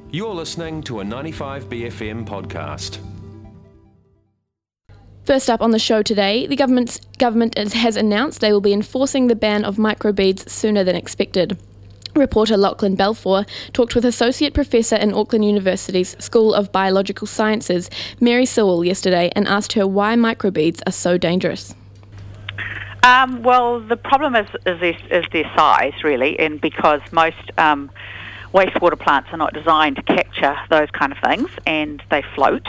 You're listening to a 95BFM podcast. First up on the show today, the government has announced they will be enforcing the ban of microbeads sooner than expected. Reporter Lachlan Balfour talked with Associate Professor in Auckland University's School of Biological Sciences, Mary Sewell, yesterday and asked her why microbeads are so dangerous. Well, the problem is their size, really, and because most wastewater plants are not designed to capture those kind of things, and they float.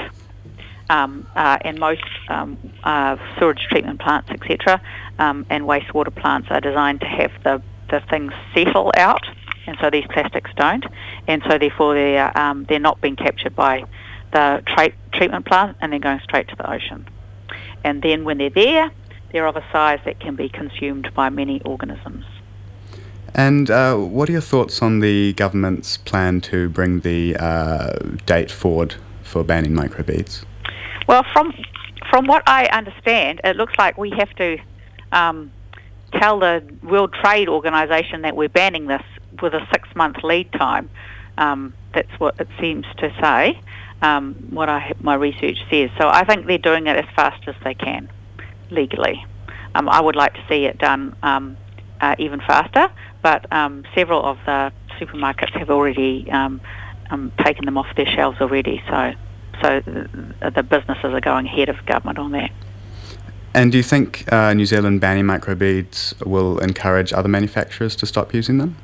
And most sewage treatment plants, etc., and wastewater plants are designed to have the things settle out, and so these plastics don't, and so therefore they're not being captured by the treatment plant, and they're going straight to the ocean. And then when they're there, they're of a size that can be consumed by many organisms. And what are your thoughts on the government's plan to bring the date forward for banning microbeads? Well, from what I understand, it looks like we have to tell the World Trade Organization that we're banning this with a 6-month lead time. That's what it seems to say, my research says. So I think they're doing it as fast as they can, legally. I would like to see it done even faster, but several of the supermarkets have already taken them off their shelves already, so the businesses are going ahead of government on that. And do you think New Zealand banning microbeads will encourage other manufacturers to stop using them?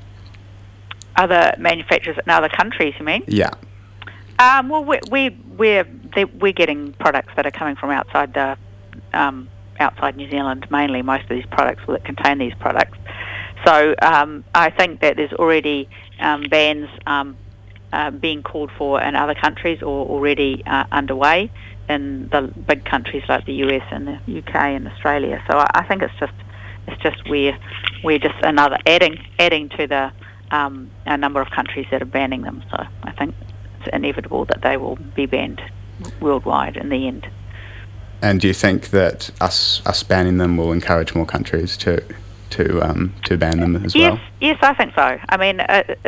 Other manufacturers in other countries, you mean? Yeah. Well, we're getting products that are coming from outside outside New Zealand, mainly. Most of these products that contain these products. So I think that there's already bans being called for in other countries or already underway in the big countries like the US and the UK and Australia. So I think it's just we're just another adding to the a number of countries that are banning them. So I think it's inevitable that they will be banned worldwide in the end. And do you think that us banning them will encourage more countries to ban them as well? Yes, I think so. I mean,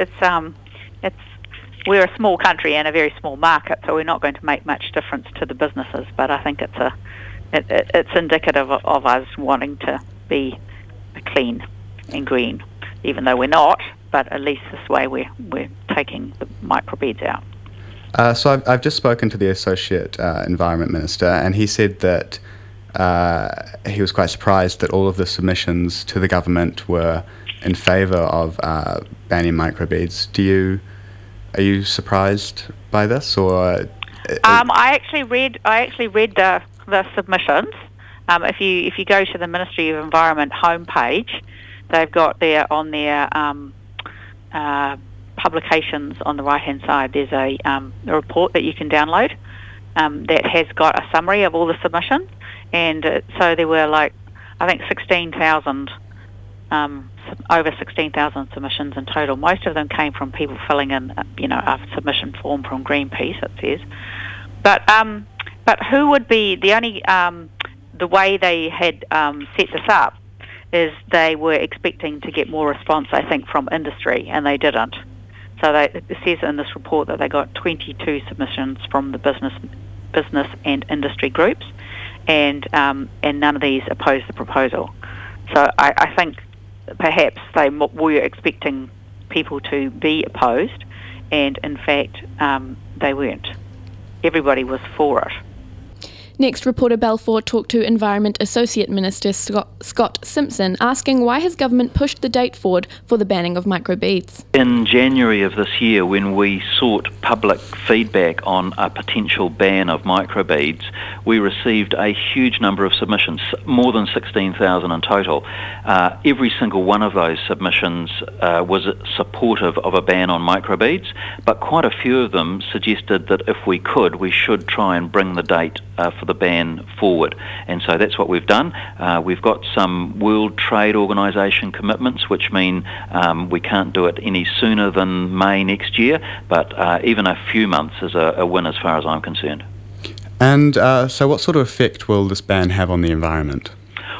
we're a small country and a very small market, so we're not going to make much difference to the businesses. But I think it's indicative of us wanting to be clean and green, even though we're not. But at least this way we're taking the microbeads out. So I've just spoken to the Associate Environment Minister, and he said that he was quite surprised that all of the submissions to the government were in favour of banning microbeads. Are you surprised by this, or? I actually read the submissions. If you go to the Ministry of Environment homepage, they've got on their publications on the right-hand side, there's a report that you can download that has got a summary of all the submissions, and so there were I think 16,000, over 16,000 submissions in total. Most of them came from people filling in, a submission form from Greenpeace, it says. But who would be the only the way they had set this up is they were expecting to get more response, I think, from industry, and they didn't. So it says in this report that they got 22 submissions from the business and industry groups, and none of these opposed the proposal. So I think perhaps they were expecting people to be opposed, and in fact they weren't. Everybody was for it. Next, reporter Balfour talked to Environment Associate Minister Scott Simpson, asking why his government pushed the date forward for the banning of microbeads. In January of this year, when we sought public feedback on a potential ban of microbeads, we received a huge number of submissions, more than 16,000 in total. Every single one of those submissions was supportive of a ban on microbeads, but quite a few of them suggested that if we could, we should try and bring the date for the ban forward. And so that's what we've done. We've got some World Trade Organization commitments, which mean we can't do it any sooner than May next year, but even a few months is a win as far as I'm concerned. And so what sort of effect will this ban have on the environment?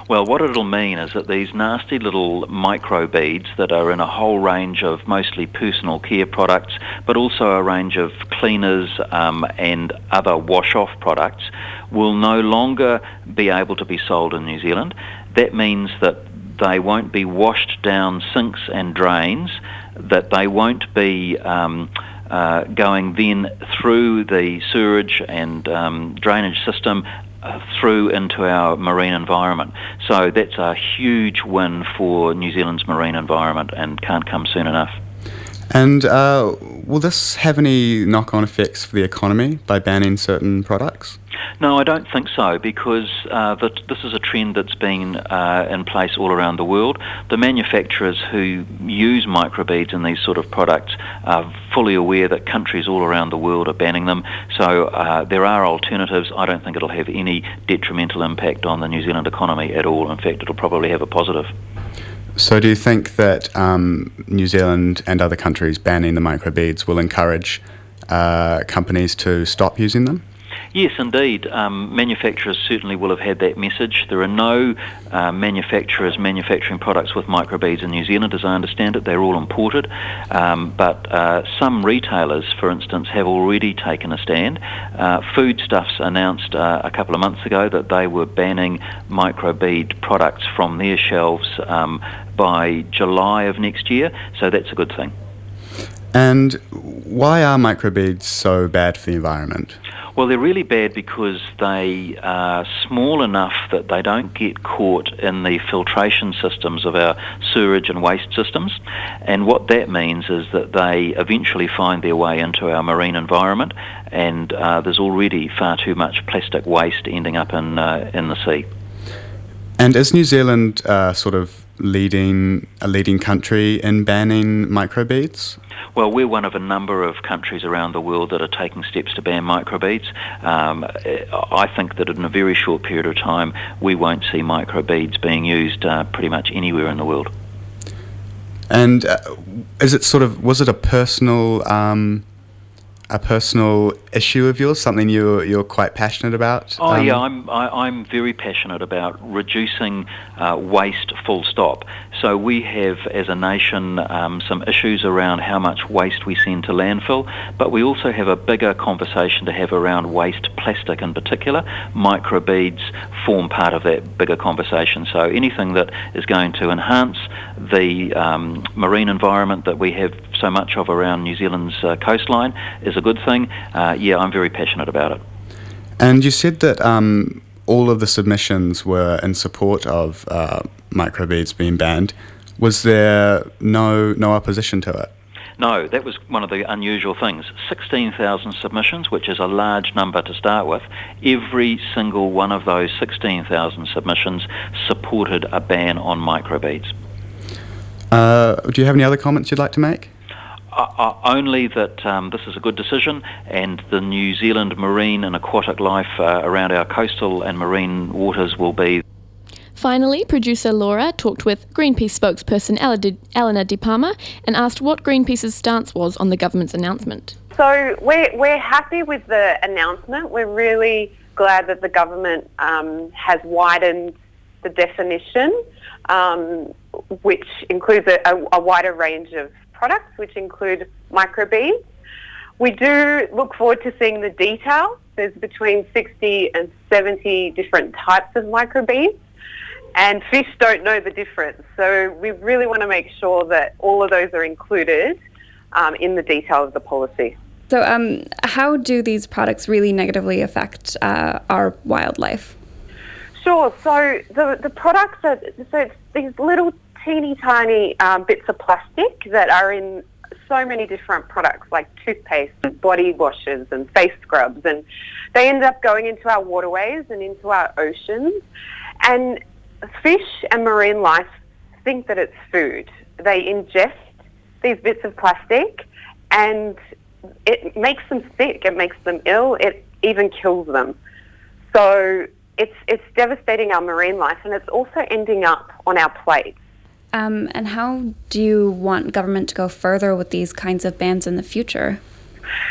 Well, what it'll mean is that these nasty little microbeads that are in a whole range of mostly personal care products, but also a range of cleaners and other wash-off products, will no longer be able to be sold in New Zealand. That means that they won't be washed down sinks and drains, that they won't be going then through the sewerage and drainage system through into our marine environment. So that's a huge win for New Zealand's marine environment and can't come soon enough. And will this have any knock-on effects for the economy by banning certain products? No, I don't think so, because this is a trend that's been in place all around the world. The manufacturers who use microbeads in these sort of products are fully aware that countries all around the world are banning them, so there are alternatives. I don't think it'll have any detrimental impact on the New Zealand economy at all. In fact, it'll probably have a positive. So do you think that New Zealand and other countries banning the microbeads will encourage companies to stop using them? Yes, indeed. Manufacturers certainly will have had that message. There are no manufacturers manufacturing products with microbeads in New Zealand, as I understand it. They're all imported. But some retailers, for instance, have already taken a stand. Foodstuffs announced a couple of months ago that they were banning microbead products from their shelves by July of next year, so that's a good thing. And why are microbeads so bad for the environment? Well, they're really bad because they are small enough that they don't get caught in the filtration systems of our sewerage and waste systems. And what that means is that they eventually find their way into our marine environment, and there's already far too much plastic waste ending up in the sea. And is New Zealand sort of a leading country in banning microbeads? Well, we're one of a number of countries around the world that are taking steps to ban microbeads. I think that in a very short period of time, we won't see microbeads being used pretty much anywhere in the world. And was it a personal issue of yours, something you're quite passionate about? Yeah, I'm very passionate about reducing waste, full stop. So we have, as a nation, some issues around how much waste we send to landfill, but we also have a bigger conversation to have around waste plastic in particular. Microbeads form part of that bigger conversation. So anything that is going to enhance the marine environment that we have so much of around New Zealand's coastline is a good thing. I'm very passionate about it. And you said that all of the submissions were in support of microbeads being banned. Was there no opposition to it? No, that was one of the unusual things. 16,000 submissions, which is a large number to start with. Every single one of those 16,000 submissions supported a ban on microbeads. Do you have any other comments you'd like to make? Only that this is a good decision, and the New Zealand marine and aquatic life around our coastal and marine waters will be. Finally, producer Laura talked with Greenpeace spokesperson Eleanor De Palma and asked what Greenpeace's stance was on the government's announcement. So we're happy with the announcement. We're really glad that the government has widened the definition, which includes a wider range of products, which include microbeads. We do look forward to seeing the detail. There's between 60 and 70 different types of microbeads, and fish don't know the difference. So we really want to make sure that all of those are included in the detail of the policy. So how do these products really negatively affect our wildlife? Sure. So the products are, so it's these little teeny tiny bits of plastic that are in so many different products like toothpaste and body washes and face scrubs, and they end up going into our waterways and into our oceans. And fish and marine life think that it's food. They ingest these bits of plastic and it makes them sick, it makes them ill, it even kills them. So it's devastating our marine life, and it's also ending up on our plates. And how do you want government to go further with these kinds of bans in the future?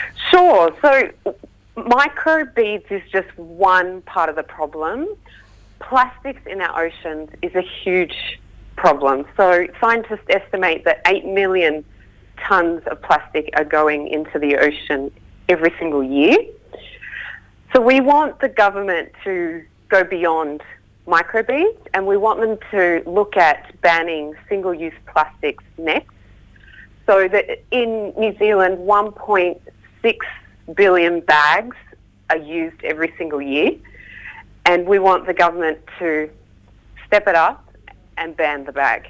Sure. So microbeads is just one part of the problem. plastics in our oceans is a huge problem. So scientists estimate that 8 million tonnes of plastic are going into the ocean every single year. So we want the government to go beyond microbeads, and we want them to look at banning single-use plastics next. So that in New Zealand, 1.6 billion bags are used every single year, and we want the government to step it up and ban the bag.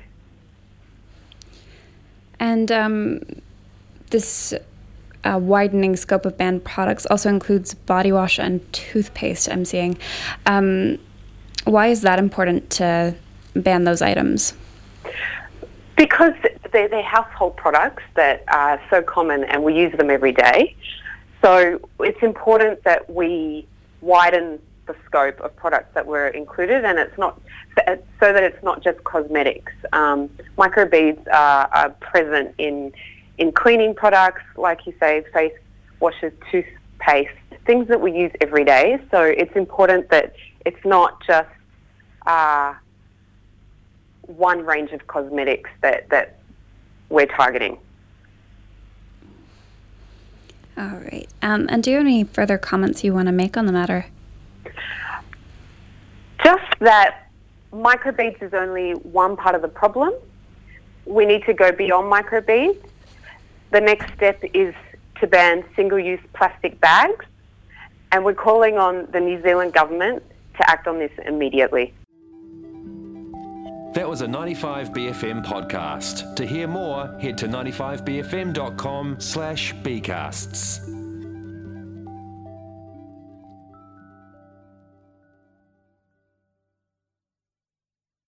And this widening scope of banned products also includes body wash and toothpaste, I'm seeing. Why is that important to ban those items? Because they're household products that are so common and we use them every day. So it's important that we widen the scope of products that were included, and it's not so that it's not just cosmetics. Microbeads are present in cleaning products, like you say, face washes, toothpaste, things that we use every day. So it's important that it's not just one range of cosmetics that we're targeting. All right. And do you have any further comments you want to make on the matter? Just that microbeads is only one part of the problem. We need to go beyond microbeads. The next step is to ban single-use plastic bags, and we're calling on the New Zealand government to act on this immediately. That was a 95BFM podcast. To hear more, head to 95bfm.com/bcasts.